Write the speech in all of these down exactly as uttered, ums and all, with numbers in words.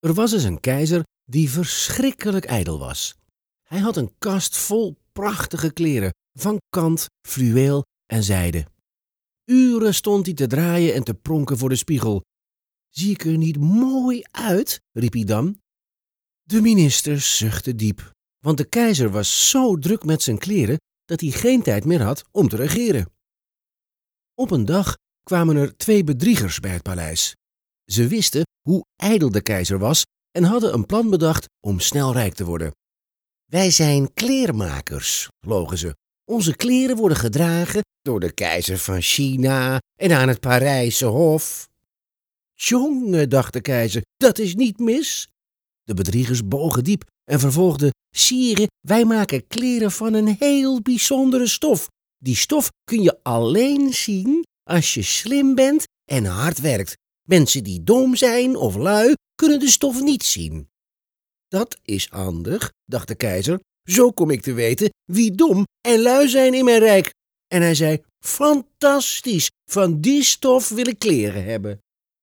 Er was eens een keizer die verschrikkelijk ijdel was. Hij had een kast vol prachtige kleren van kant, fluweel en zijde. Uren stond hij te draaien en te pronken voor de spiegel. Zie ik er niet mooi uit? Riep hij dan. De minister zuchtte diep, want de keizer was zo druk met zijn kleren dat hij geen tijd meer had om te regeren. Op een dag kwamen er twee bedriegers bij het paleis. Ze wisten hoe ijdel de keizer was en hadden een plan bedacht om snel rijk te worden. Wij zijn kleermakers, logen ze. Onze kleren worden gedragen door de keizer van China en aan het Parijse hof. Tjonge, dacht de keizer, dat is niet mis. De bedriegers bogen diep en vervolgden: Sire, wij maken kleren van een heel bijzondere stof. Die stof kun je alleen zien als je slim bent en hard werkt. Mensen die dom zijn of lui kunnen de stof niet zien. Dat is handig, dacht de keizer. Zo kom ik te weten wie dom en lui zijn in mijn rijk. En hij zei: fantastisch, van die stof wil ik kleren hebben.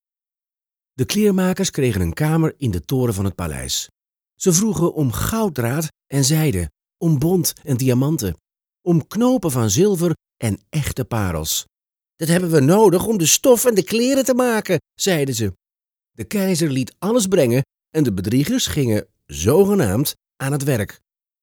De kleermakers kregen een kamer in de toren van het paleis. Ze vroegen om gouddraad en zijde, om bont en diamanten, om knopen van zilver en echte parels. Dat hebben we nodig om de stof en de kleren te maken, zeiden ze. De keizer liet alles brengen en de bedriegers gingen zogenaamd aan het werk.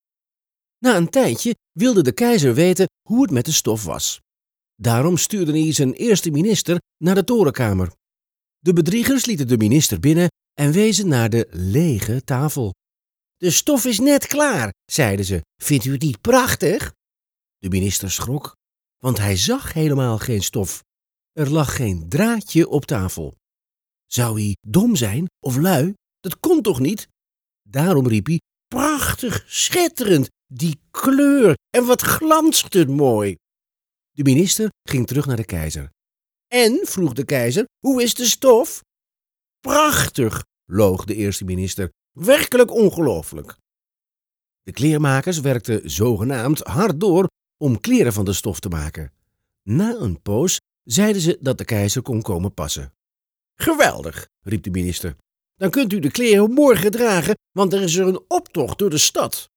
Na een tijdje wilde de keizer weten hoe het met de stof was. Daarom stuurde hij zijn eerste minister naar de torenkamer. De bedriegers lieten de minister binnen en wezen naar de lege tafel. De stof is net klaar, zeiden ze. Vindt u het niet prachtig? De minister schrok, want hij zag helemaal geen stof. Er lag geen draadje op tafel. Zou hij dom zijn of lui? Dat kon toch niet? Daarom riep hij: prachtig, schitterend, die kleur en wat glanst het mooi. De minister ging terug naar de keizer. En, vroeg de keizer, hoe is de stof? Prachtig, loog de eerste minister, werkelijk ongelooflijk. De kleermakers werkten zogenaamd hard door om kleren van de stof te maken. Na een poos zeiden ze dat de keizer kon komen passen. Geweldig, riep de minister. Dan kunt u de kleren morgen dragen, want er is er een optocht door de stad.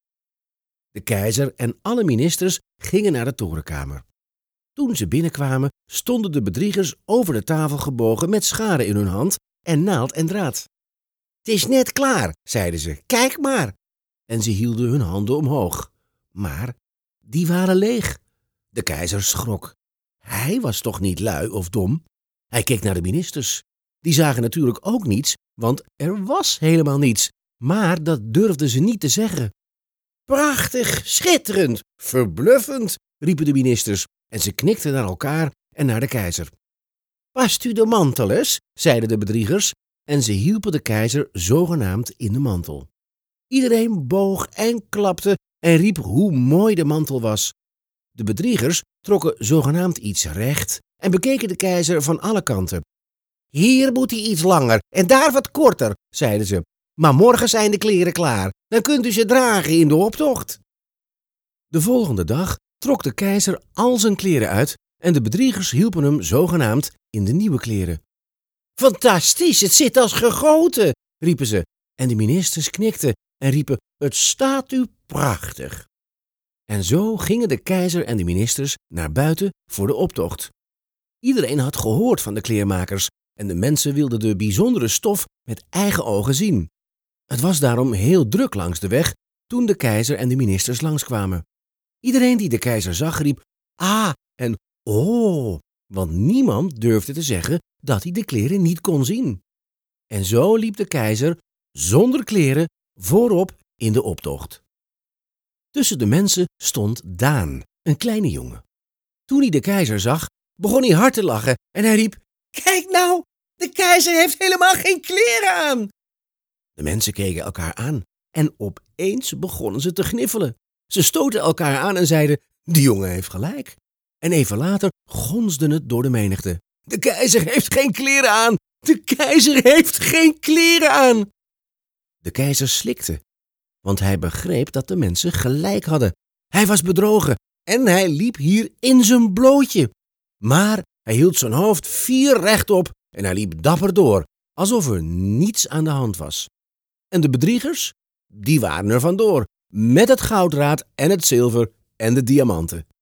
De keizer en alle ministers gingen naar de torenkamer. Toen ze binnenkwamen, stonden de bedriegers over de tafel gebogen met scharen in hun hand en naald en draad. Het is net klaar, zeiden ze, kijk maar. En ze hielden hun handen omhoog. Maar die waren leeg. De keizer schrok. Hij was toch niet lui of dom? Hij keek naar de ministers. Die zagen natuurlijk ook niets, want er was helemaal niets. Maar dat durfden ze niet te zeggen. Prachtig, schitterend, verbluffend, riepen de ministers. En ze knikten naar elkaar en naar de keizer. Past u de mantel eens, zeiden de bedriegers, en ze hielpen de keizer zogenaamd in de mantel. Iedereen boog en klapte en riep hoe mooi de mantel was. De bedriegers trokken zogenaamd iets recht en bekeken de keizer van alle kanten. Hier moet hij iets langer en daar wat korter, zeiden ze. Maar morgen zijn de kleren klaar, dan kunt u ze dragen in de optocht. De volgende dag trok de keizer al zijn kleren uit en de bedriegers hielpen hem zogenaamd in de nieuwe kleren. Fantastisch, het zit als gegoten, riepen ze. En de ministers knikten en riepen: het staat u prachtig. En zo gingen de keizer en de ministers naar buiten voor de optocht. Iedereen had gehoord van de kleermakers en de mensen wilden de bijzondere stof met eigen ogen zien. Het was daarom heel druk langs de weg toen de keizer en de ministers langskwamen. Iedereen die de keizer zag riep ah en oh, want niemand durfde te zeggen dat hij de kleren niet kon zien. En zo liep de keizer zonder kleren voorop in de optocht. Tussen de mensen stond Daan, een kleine jongen. Toen hij de keizer zag, begon hij hard te lachen en hij riep: kijk nou, de keizer heeft helemaal geen kleren aan. De mensen keken elkaar aan en opeens begonnen ze te gniffelen. Ze stoten elkaar aan en zeiden: die jongen heeft gelijk. En even later gonsde het door de menigte: de keizer heeft geen kleren aan! De keizer heeft geen kleren aan! De keizer slikte, want hij begreep dat de mensen gelijk hadden. Hij was bedrogen en hij liep hier in zijn blootje. Maar hij hield zijn hoofd fier rechtop en hij liep dapper door, alsof er niets aan de hand was. En de bedriegers, die waren er vandoor, met het gouddraad en het zilver en de diamanten.